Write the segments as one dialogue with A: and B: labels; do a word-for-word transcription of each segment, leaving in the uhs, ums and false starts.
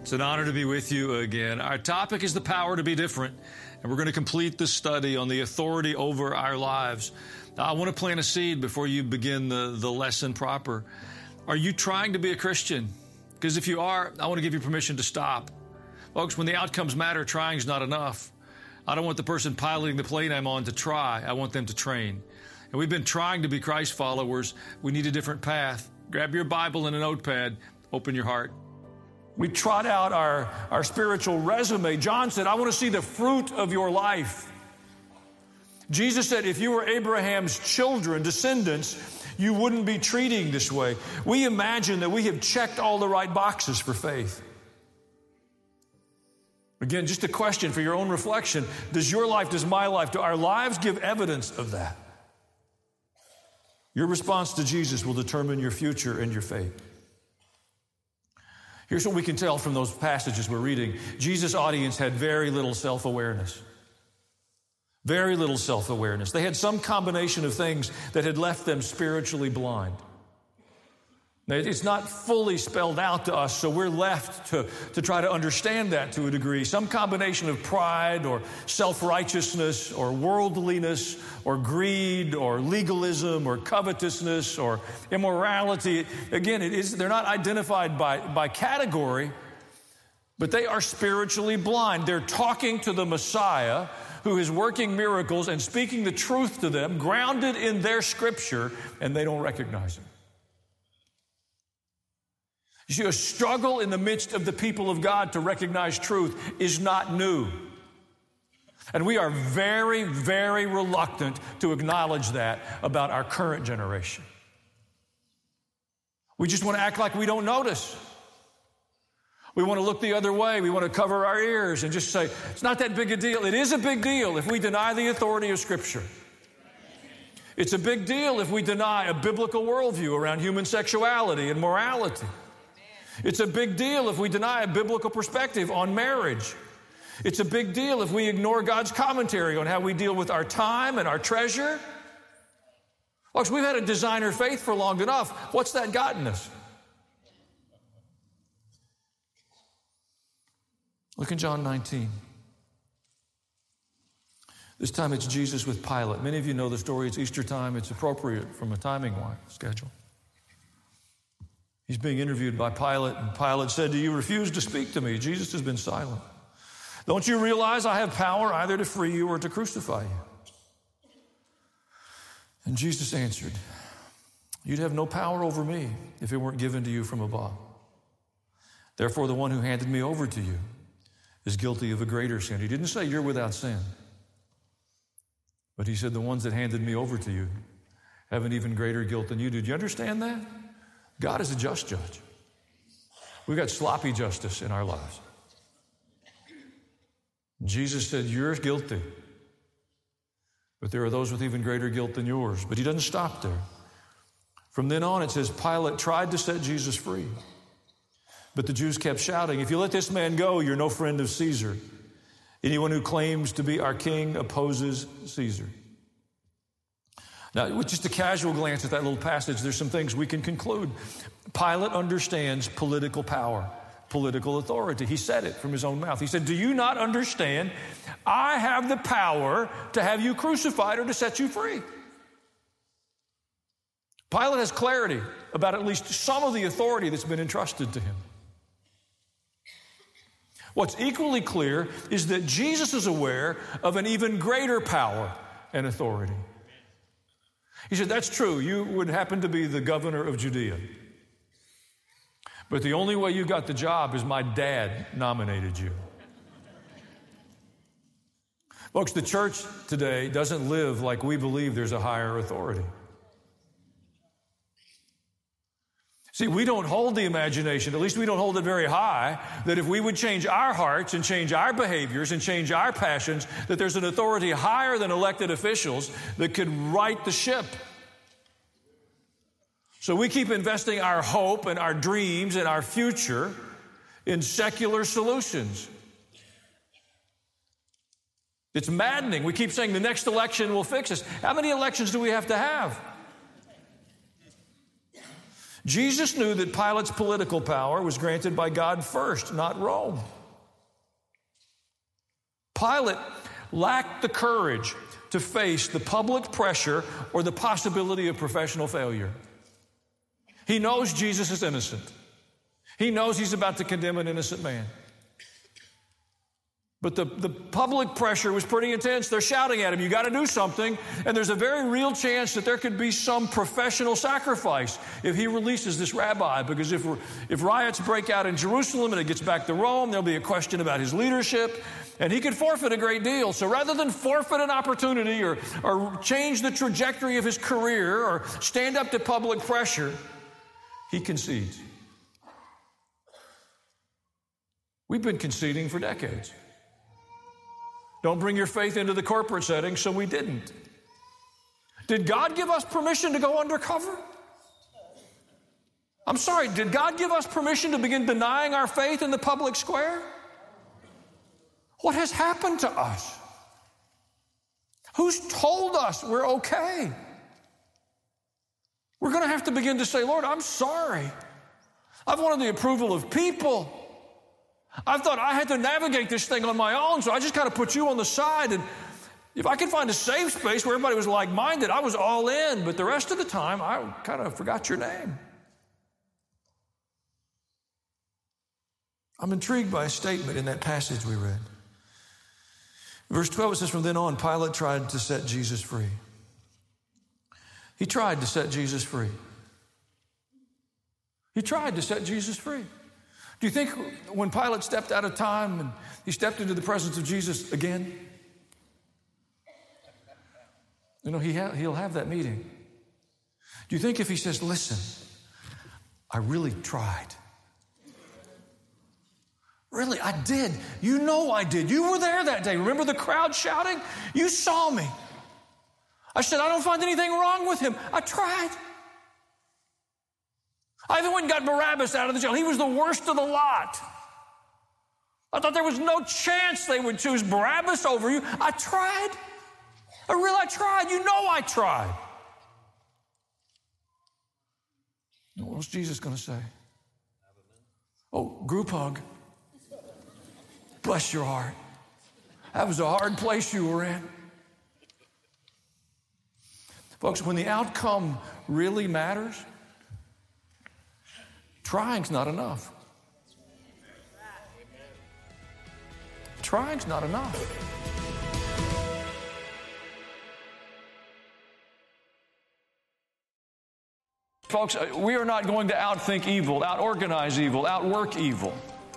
A: It's an honor to be with you again. Our topic is the power to be different, and we're going to complete the study on the authority over our lives. Now, I want to plant a seed before you begin the, the lesson proper. Are you trying to be a Christian? Because if you are, I want to give you permission to stop. Folks, when the outcomes matter, trying is not enough. I don't want the person piloting the plane I'm on to try. I want them to train. And we've been trying to be Christ followers. We need a different path. Grab your Bible and a notepad. Open your heart. We trot out our, our spiritual resume. John said, I want to see the fruit of your life. Jesus said, if you were Abraham's children, descendants, you wouldn't be treating this way. We imagine that we have checked all the right boxes for faith. Again, just a question for your own reflection. Does your life, does my life, do our lives give evidence of that? Your response to Jesus will determine your future and your fate. Here's what we can tell from those passages we're reading. Jesus' audience had very little self-awareness. Very little self-awareness. They had some combination of things that had left them spiritually blind. Now, it's not fully spelled out to us, so we're left to, to try to understand that to a degree. Some combination of pride or self-righteousness or worldliness or greed or legalism or covetousness or immorality. Again, it is, they're not identified by, by category, but they are spiritually blind. They're talking to the Messiah who is working miracles and speaking the truth to them, grounded in their scripture, and they don't recognize him. You see, a struggle in the midst of the people of God to recognize truth is not new. And we are very, very reluctant to acknowledge that about our current generation. We just want to act like we don't notice. We want to look the other way. We want to cover our ears and just say, it's not that big a deal. It is a big deal if we deny the authority of Scripture. It's a big deal if we deny a biblical worldview around human sexuality and morality. It's a big deal if we deny a biblical perspective on marriage. It's a big deal if we ignore God's commentary on how we deal with our time and our treasure. Folks, we've had a designer faith for long enough. What's that gotten us? Look in John nineteen. This time it's Jesus with Pilate. Many of you know the story. It's Easter time. It's appropriate from a timing schedule. He's being interviewed by Pilate, and Pilate said, do you refuse to speak to me? Jesus has been silent. Don't you realize I have power either to free you or to crucify you? And Jesus answered, you'd have no power over me if it weren't given to you from above. Therefore, the one who handed me over to you is guilty of a greater sin. He didn't say you're without sin, but he said the ones that handed me over to you have an even greater guilt than you do. Do you understand that? God is a just judge. We've got sloppy justice in our lives. Jesus said, you're guilty, but there are those with even greater guilt than yours. But he doesn't stop there. From then on, it says Pilate tried to set Jesus free, but the Jews kept shouting, if you let this man go, you're no friend of Caesar. Anyone who claims to be our king opposes Caesar. Now, with just a casual glance at that little passage, there's some things we can conclude. Pilate understands political power, political authority. He said it from his own mouth. He said, do you not understand? I have the power to have you crucified or to set you free. Pilate has clarity about at least some of the authority that's been entrusted to him. What's equally clear is that Jesus is aware of an even greater power and authority. He said, that's true. You would happen to be the governor of Judea. But the only way you got the job is my dad nominated you. Folks, the church today doesn't live like we believe there's a higher authority. See, we don't hold the imagination, at least we don't hold it very high, that if we would change our hearts and change our behaviors and change our passions, that there's an authority higher than elected officials that could right the ship. So we keep investing our hope and our dreams and our future in secular solutions. It's maddening. We keep saying the next election will fix us. How many elections do we have to have? Jesus knew that Pilate's political power was granted by God first, not Rome. Pilate lacked the courage to face the public pressure or the possibility of professional failure. He knows Jesus is innocent. He knows he's about to condemn an innocent man. But the, the public pressure was pretty intense. They're shouting at him, you got to do something. And there's a very real chance that there could be some professional sacrifice if he releases this rabbi. Because if, if riots break out in Jerusalem and it gets back to Rome, there'll be a question about his leadership. And he could forfeit a great deal. So rather than forfeit an opportunity or, or change the trajectory of his career or stand up to public pressure, he concedes. We've been conceding for decades. Don't bring your faith into the corporate setting, so we didn't. Did God give us permission to go undercover? I'm sorry, did God give us permission to begin denying our faith in the public square? What has happened to us? Who's told us we're okay? We're going to have to begin to say, Lord, I'm sorry. I've wanted the approval of people. I thought I had to navigate this thing on my own, so I just kind of put you on the side. And if I could find a safe space where everybody was like-minded, I was all in. But the rest of the time, I kind of forgot your name. I'm intrigued by a statement in that passage we read. Verse twelve, it says, from then on, Pilate tried to set Jesus free. He tried to set Jesus free. He tried to set Jesus free. Do you think when Pilate stepped out of time and he stepped into the presence of Jesus again, you know, he ha- he'll have that meeting. Do you think if he says, listen, I really tried. Really, I did. You know I did. You were there that day. Remember the crowd shouting? You saw me. I said, I don't find anything wrong with him. I tried. I even went and got Barabbas out of the jail. He was the worst of the lot. I thought there was no chance they would choose Barabbas over you. I tried. I really I tried. You know I tried. What was Jesus going to say? Oh, group hug. Bless your heart. That was a hard place you were in. Folks, when the outcome really matters, trying's not enough. Trying's not enough. Folks, we are not going to outthink evil, outorganize evil, outwork evil.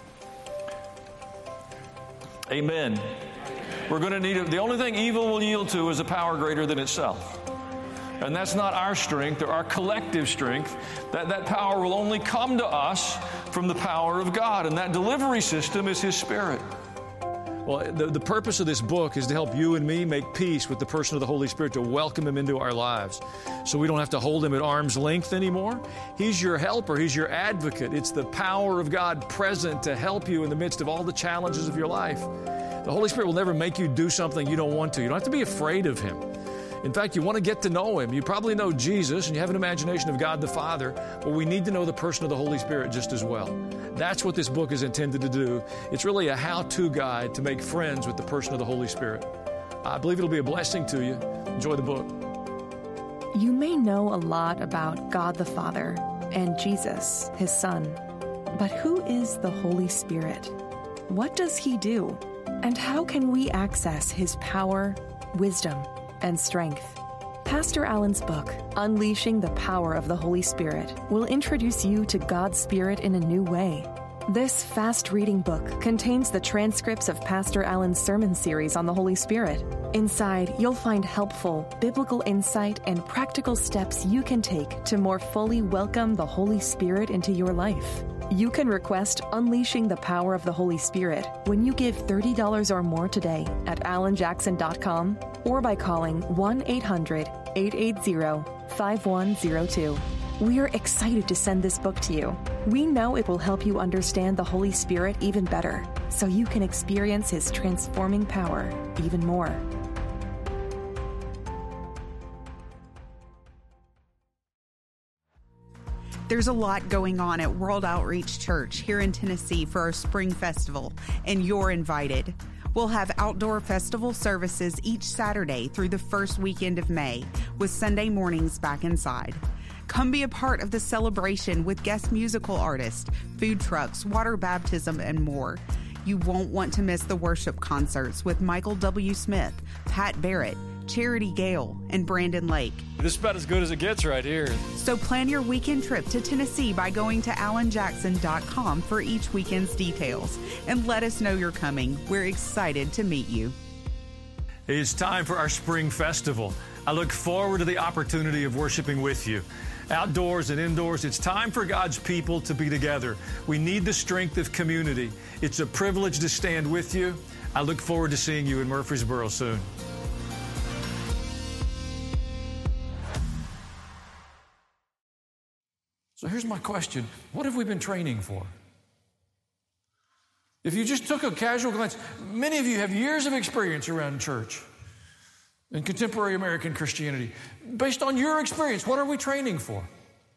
A: Amen. We're going to need it. The only thing evil will yield to is a power greater than itself. And that's not our strength or our collective strength. That, that power will only come to us from the power of God. And that delivery system is His Spirit. Well, the, the purpose of this book is to help you and me make peace with the person of the Holy Spirit, to welcome Him into our lives so we don't have to hold Him at arm's length anymore. He's your helper. He's your advocate. It's the power of God present to help you in the midst of all the challenges of your life. The Holy Spirit will never make you do something you don't want to. You don't have to be afraid of Him. In fact, you want to get to know Him. You probably know Jesus and you have an imagination of God the Father, but we need to know the person of the Holy Spirit just as well. That's what this book is intended to do. It's really a how-to guide to make friends with the person of the Holy Spirit. I believe it'll be a blessing to you. Enjoy the book.
B: You may know a lot about God the Father and Jesus, His Son, but who is the Holy Spirit? What does He do? And how can we access His power, wisdom, and strength? Pastor Allen's book, Unleashing the Power of the Holy Spirit, will introduce you to God's Spirit in a new way. This fast-reading book contains the transcripts of Pastor Allen's sermon series on the Holy Spirit. Inside, you'll find helpful biblical insight and practical steps you can take to more fully welcome the Holy Spirit into your life. You can request Unleashing the Power of the Holy Spirit when you give thirty dollars or more today at alan jackson dot com or by calling one eight hundred, eight eight zero, five one zero two. We are excited to send this book to you. We know it will help you understand the Holy Spirit even better, so you can experience His transforming power even more.
C: There's a lot going on at World Outreach Church here in Tennessee for our Spring Festival, and you're invited. We'll have outdoor festival services each Saturday through the first weekend of May, with Sunday mornings back inside. Come be a part of the celebration with guest musical artists, food trucks, water baptism, and more. You won't want to miss the worship concerts with Michael W. Smith, Pat Barrett, Charity Gale, and Brandon Lake.
D: This is about as good as it gets right here.
C: So plan your weekend trip to Tennessee by going to alan jackson dot com for each weekend's details. And let us know you're coming. We're excited to meet you.
A: It's time for our Spring Festival. I look forward to the opportunity of worshiping with you. Outdoors and indoors, it's time for God's people to be together. We need the strength of community. It's a privilege to stand with you. I look forward to seeing you in Murfreesboro soon. So here's my question. What have we been training for? If you just took a casual glance, many of you have years of experience around church and contemporary American Christianity. Based on your experience, what are we training for?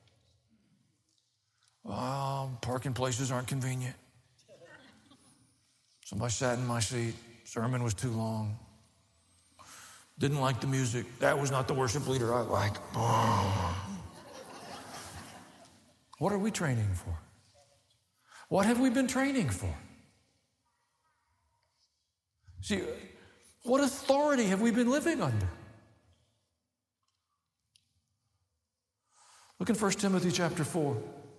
A: Well, parking places aren't convenient. Somebody sat in my seat. Sermon was too long. Didn't like the music. That was not the worship leader I liked. What are we training for? What have we been training for? See, what authority have we been living under? Look in First Timothy chapter four.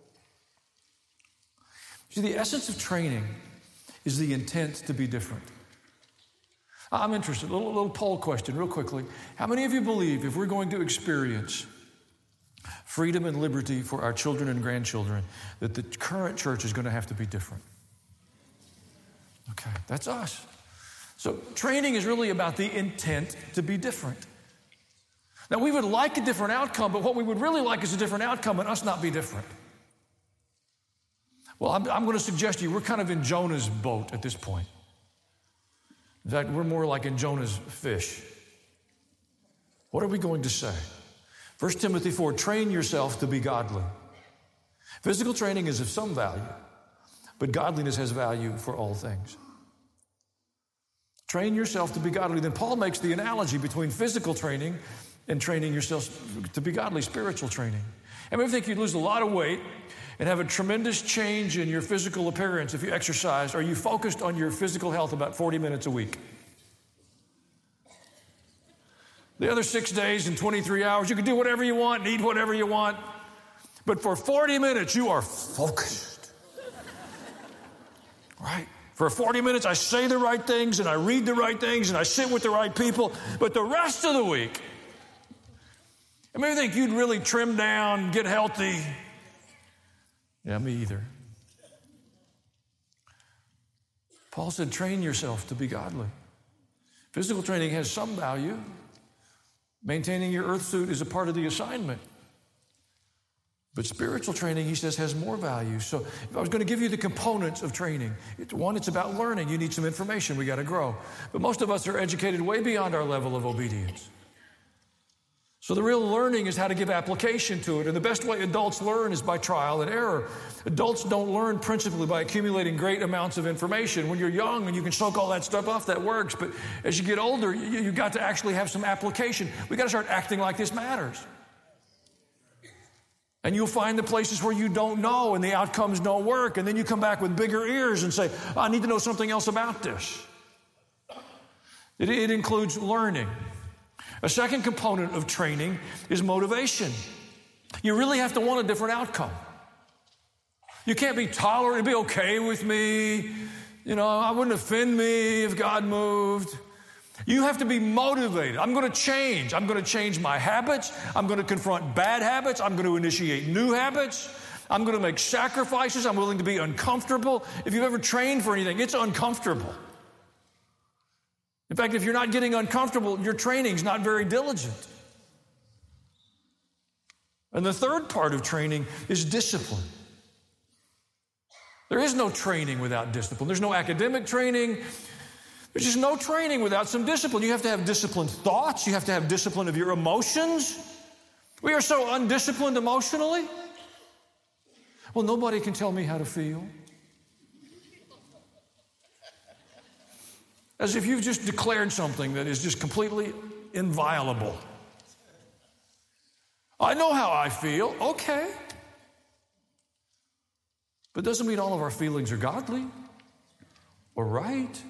A: See, the essence of training is the intent to be different. I'm interested, a little, little poll question real quickly. How many of you believe if we're going to experience freedom and liberty for our children and grandchildren, that the current church is going to have to be different? Okay, that's us. So training is really about the intent to be different. Now, we would like a different outcome, but what we would really like is a different outcome and us not be different. Well, I'm, I'm going to suggest to you, we're kind of in Jonah's boat at this point. In fact, we're more like in Jonah's fish. What are we going to say? First Timothy four, train yourself to be godly. Physical training is of some value, but godliness has value for all things. Train yourself to be godly. Then Paul makes the analogy between physical training and training yourself to be godly, spiritual training. I mean, I think you'd lose a lot of weight and have a tremendous change in your physical appearance if you exercised, or you focused on your physical health about forty minutes a week. The other six days and twenty-three hours, you can do whatever you want and eat whatever you want. But for forty minutes, you are focused. Right? For forty minutes, I say the right things and I read the right things and I sit with the right people. But the rest of the week, I mean, I think you'd really trim down, get healthy. Yeah, me either. Paul said, train yourself to be godly. Physical training has some value. Maintaining your earth suit is a part of the assignment. But spiritual training, he says, has more value. So if I was going to give you the components of training, it's, one, it's about learning. You need some information. We got to grow. But most of us are educated way beyond our level of obedience. So the real learning is how to give application to it. And the best way adults learn is by trial and error. Adults don't learn principally by accumulating great amounts of information. When you're young and you can soak all that stuff off, that works. But as you get older, you, you got to actually have some application. We got to start acting like this matters. And you'll find the places where you don't know and the outcomes don't work. And then you come back with bigger ears and say, I need to know something else about this. It, it includes learning. A second component of training is motivation. You really have to want a different outcome. You can't be tolerant and be okay with me. You know, I wouldn't offend me if God moved. You have to be motivated. I'm going to change. I'm going to change my habits. I'm going to confront bad habits. I'm going to initiate new habits. I'm going to make sacrifices. I'm willing to be uncomfortable. If you've ever trained for anything, it's uncomfortable. In fact, if you're not getting uncomfortable, your training's not very diligent. And the third part of training is discipline. There is no training without discipline. There's no academic training. There's just no training without some discipline. You have to have disciplined thoughts. You have to have discipline of your emotions. We are so undisciplined emotionally. Well, nobody can tell me how to feel. As if you've just declared something that is just completely inviolable. I know how I feel. Okay. But it doesn't mean all of our feelings are godly or right.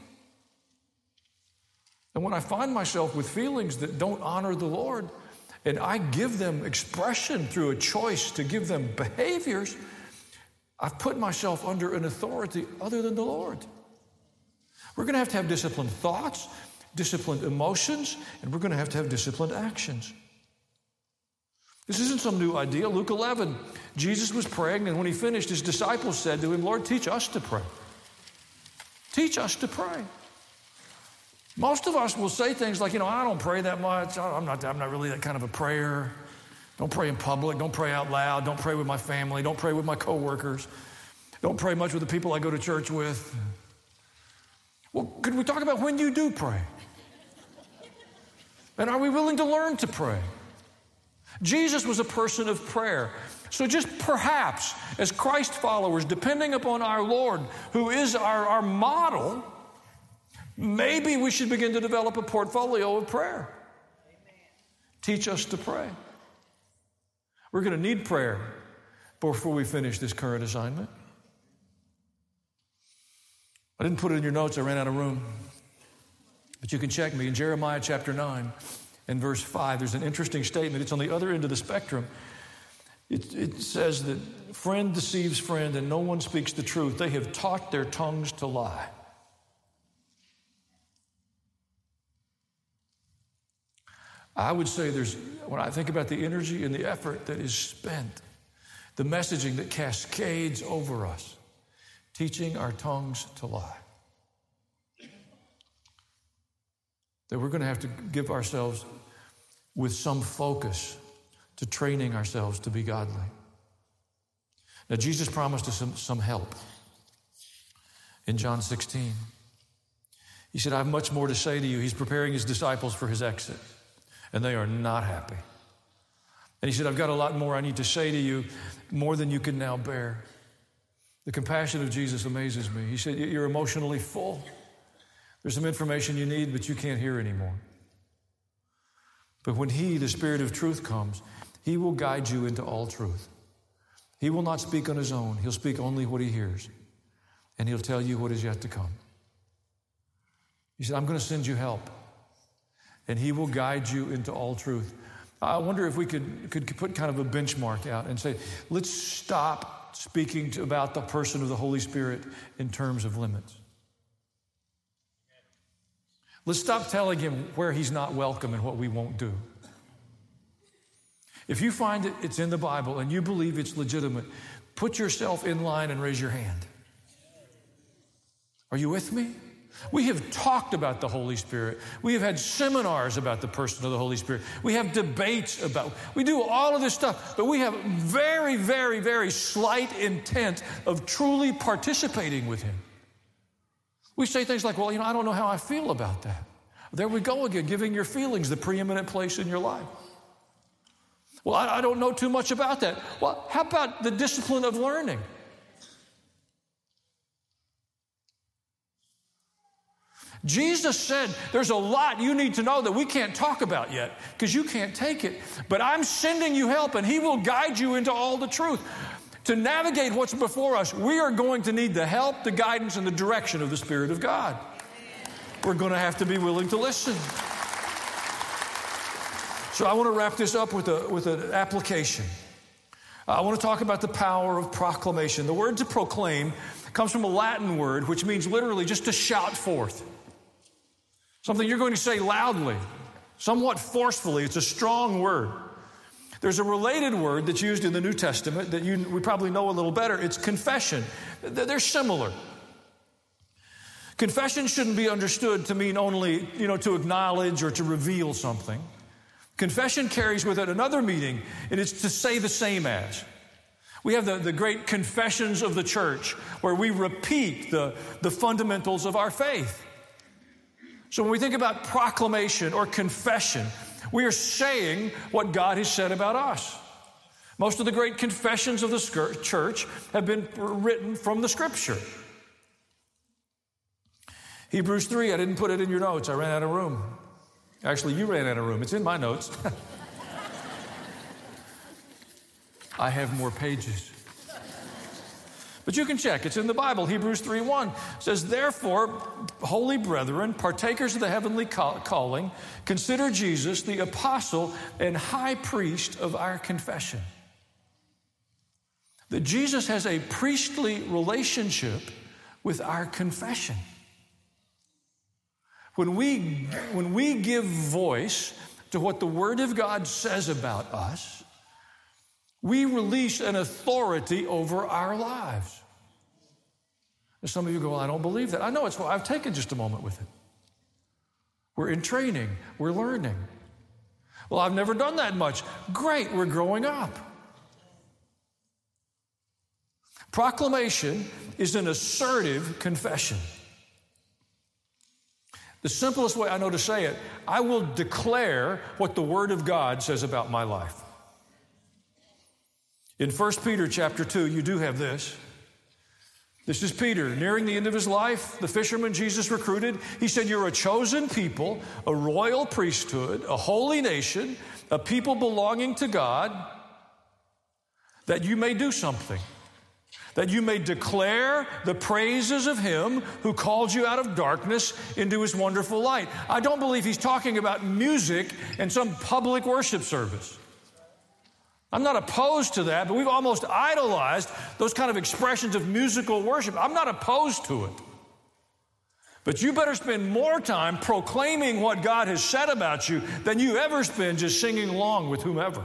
A: And when I find myself with feelings that don't honor the Lord, and I give them expression through a choice to give them behaviors, I've put myself under an authority other than the Lord. We're going to have to have disciplined thoughts, disciplined emotions, and we're going to have to have disciplined actions. This isn't some new idea. Luke eleven, Jesus was praying, and when he finished, his disciples said to him, Lord, teach us to pray. Teach us to pray. Most of us will say things like, you know, I don't pray that much. I'm not, I'm not really that kind of a prayer. Don't pray in public. Don't pray out loud. Don't pray with my family. Don't pray with my coworkers. Don't pray much with the people I go to church with. Well, could we talk about when you do pray? And are we willing to learn to pray? Jesus was a person of prayer. So just perhaps, as Christ followers, depending upon our Lord, who is our, our model, maybe we should begin to develop a portfolio of prayer. Amen. Teach us to pray. We're going to need prayer before we finish this current assignment. I didn't put it in your notes. I ran out of room. But you can check me. In Jeremiah chapter nine and verse five, there's an interesting statement. It's on the other end of the spectrum. It, it says that friend deceives friend and no one speaks the truth. They have taught their tongues to lie. I would say there's, when I think about the energy and the effort that is spent, the messaging that cascades over us, teaching our tongues to lie, that we're going to have to give ourselves with some focus to training ourselves to be godly. Now, Jesus promised us some, some help in John sixteen. He said, I have much more to say to you. He's preparing his disciples for his exit, and they are not happy. And he said, I've got a lot more I need to say to you, more than you can now bear. The compassion of Jesus amazes me. He said, you're emotionally full. There's some information you need, but you can't hear anymore. But when he, the Spirit of truth, comes, he will guide you into all truth. He will not speak on his own. He'll speak only what he hears. And he'll tell you what is yet to come. He said, I'm going to send you help. And he will guide you into all truth. I wonder if we could, could put kind of a benchmark out and say, let's stop speaking to, about the person of the Holy Spirit in terms of limits. Let's stop telling him where he's not welcome and what we won't do. If you find it, it's in the Bible and you believe it's legitimate, put yourself in line and raise your hand. Are you with me? We have talked about the Holy Spirit. We have had seminars about the person of the Holy Spirit. We have debates about, we do all of this stuff, but we have very, very, very slight intent of truly participating with him. We say things like, well, you know, I don't know how I feel about that. There we go again, giving your feelings the preeminent place in your life. Well, I, I don't know too much about that. Well, how about the discipline of learning? Jesus said there's a lot you need to know that we can't talk about yet because you can't take it. But I'm sending you help, and he will guide you into all the truth. To navigate what's before us, we are going to need the help, the guidance, and the direction of the Spirit of God. We're going to have to be willing to listen. So I want to wrap this up with a with an application. I want to talk about the power of proclamation. The word to proclaim comes from a Latin word which means literally just to shout forth. Something you're going to say loudly, somewhat forcefully. It's a strong word. There's a related word that's used in the New Testament that you, we probably know a little better. It's confession. They're similar. Confession shouldn't be understood to mean only, you know, to acknowledge or to reveal something. Confession carries with it another meaning, and it's to say the same as. We have the, the great confessions of the church where we repeat the, the fundamentals of our faith. So when we think about proclamation or confession, we are saying what God has said about us. Most of the great confessions of the church have been written from the Scripture. Hebrews three, I didn't put it in your notes. I ran out of room. Actually, you ran out of room. It's in my notes. I have more pages. But you can check. It's in the Bible. Hebrews three one says, therefore, holy brethren, partakers of the heavenly calling, consider Jesus the apostle and high priest of our confession. That Jesus has a priestly relationship with our confession. When we, when we give voice to what the Word of God says about us, we release an authority over our lives. And some of you go, well, I don't believe that. I know it's why I've taken just a moment with it. We're in training. We're learning. Well, I've never done that much. Great, we're growing up. Proclamation is an assertive confession. The simplest way I know to say it, I will declare what the Word of God says about my life. In First Peter chapter two, you do have this. This is Peter, nearing the end of his life, the fisherman Jesus recruited. He said, you're a chosen people, a royal priesthood, a holy nation, a people belonging to God, that you may do something. That you may declare the praises of Him who called you out of darkness into His wonderful light. I don't believe he's talking about music and some public worship service. I'm not opposed to that, but we've almost idolized those kind of expressions of musical worship. I'm not opposed to it. But you better spend more time proclaiming what God has said about you than you ever spend just singing along with whomever.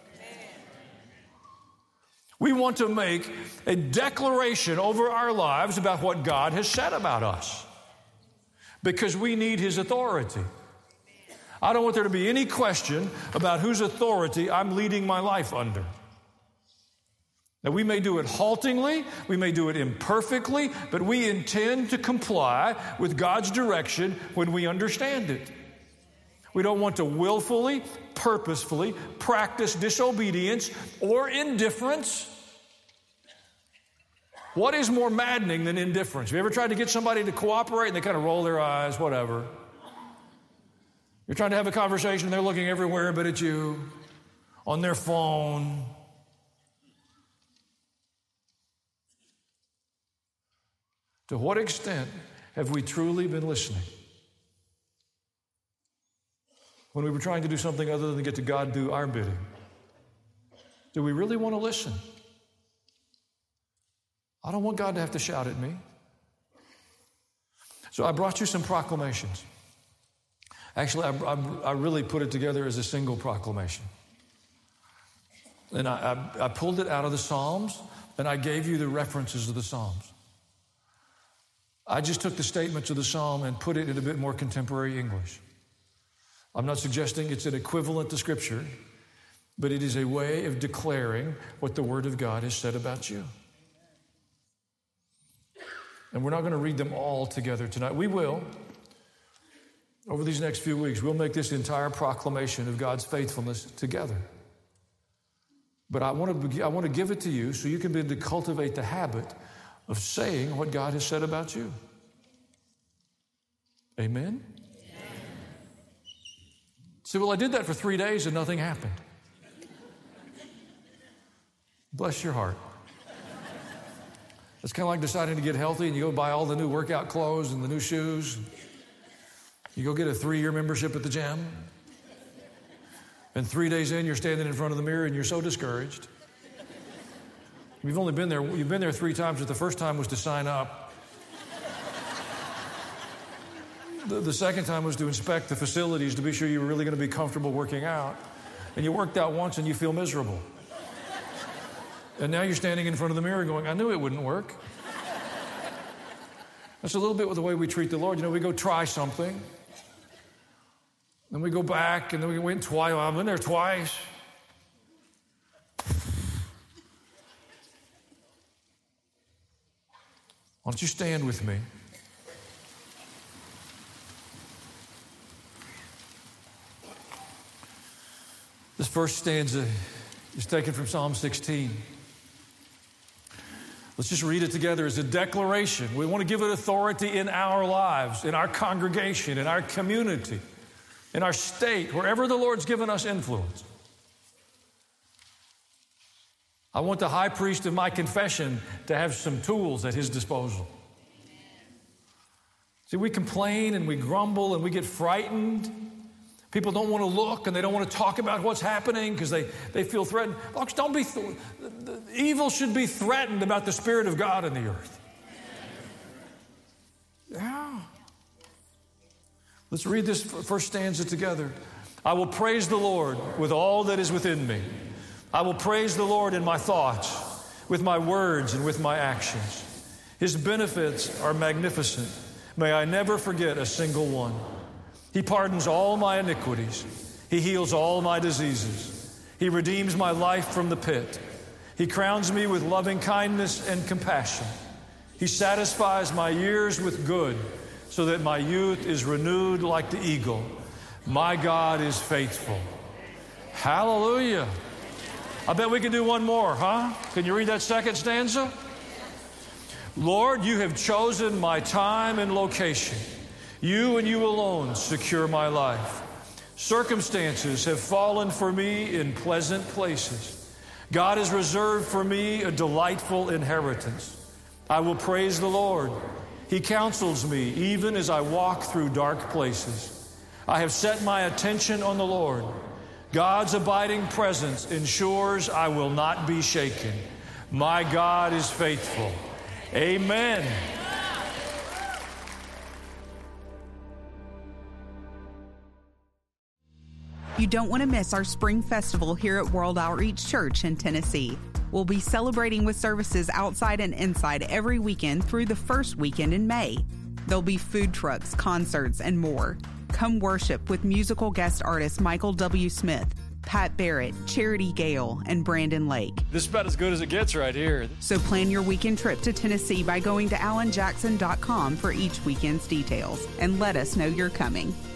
A: We want to make a declaration over our lives about what God has said about us because we need His authority. I don't want there to be any question about whose authority I'm leading my life under. Now, we may do it haltingly, we may do it imperfectly, but we intend to comply with God's direction when we understand it. We don't want to willfully, purposefully practice disobedience or indifference. What is more maddening than indifference? Have you ever tried to get somebody to cooperate and they kind of roll their eyes, whatever? You're trying to have a conversation and they're looking everywhere but at you, on their phone. To what extent have we truly been listening? When we were trying to do something other than get to God do our bidding. Do we really want to listen? I don't want God to have to shout at me. So I brought you some proclamations. Actually, I, I, I really put it together as a single proclamation. And I, I, I pulled it out of the Psalms, and I gave you the references of the Psalms. I just took the statements of the Psalm and put it in a bit more contemporary English. I'm not suggesting it's an equivalent to Scripture, but it is a way of declaring what the Word of God has said about you. And we're not going to read them all together tonight. We will. Over these next few weeks, we'll make this entire proclamation of God's faithfulness together. But I want to, I want to give it to you so you can begin to cultivate the habit of saying what God has said about you. Amen? Say, well, I did that for three days and nothing happened. Bless your heart. It's kind of like deciding to get healthy and you go buy all the new workout clothes and the new shoes. You go get a three-year membership at the gym. And three days in, you're standing in front of the mirror and you're so discouraged. You've only been there, you've been there three times, but the first time was to sign up. The, the second time was to inspect the facilities to be sure you were really going to be comfortable working out. And you worked out once and you feel miserable. And now you're standing in front of the mirror going, I knew it wouldn't work. That's a little bit with the way we treat the Lord. You know, we go try something. Then we go back and then we went twice. I've been there twice. Why don't you stand with me? This first stanza It's taken from Psalm sixteen. Let's just read it together as a declaration. We want to give it authority in our lives, in our congregation, in our community, in our state, wherever the Lord's given us influence. I want the high priest of my confession to have some tools at his disposal. See, we complain and we grumble and we get frightened. People don't want to look and they don't want to talk about what's happening because they, they feel threatened. Folks, don't be th- the evil should be threatened about the Spirit of God in the earth. Yeah. Let's read this first stanza together. I will praise the Lord with all that is within me. I will praise the Lord in my thoughts, with my words and with my actions. His benefits are magnificent. May I never forget a single one. He pardons all my iniquities. He heals all my diseases. He redeems my life from the pit. He crowns me with loving kindness and compassion. He satisfies my years with good, so that my youth is renewed like the eagle. My God is faithful. Hallelujah. I bet we can do one more, huh? Can you read that second stanza? Lord, you have chosen my time and location. You and you alone secure my life. Circumstances have fallen for me in pleasant places. God has reserved for me a delightful inheritance. I will praise the Lord. He counsels me even as I walk through dark places. I have set my attention on the Lord. God's abiding presence ensures I will not be shaken. My God is faithful. Amen.
C: You don't want to miss our Spring Festival here at World Outreach Church in Tennessee. We'll be celebrating with services outside and inside every weekend through the first weekend in May. There'll be food trucks, concerts, and more. Come worship with musical guest artists Michael W. Smith, Pat Barrett, Charity Gale, and Brandon Lake.
D: This is about as good as it gets right here.
C: So plan your weekend trip to Tennessee by going to alan jackson dot com for each weekend's details, and let us know you're coming.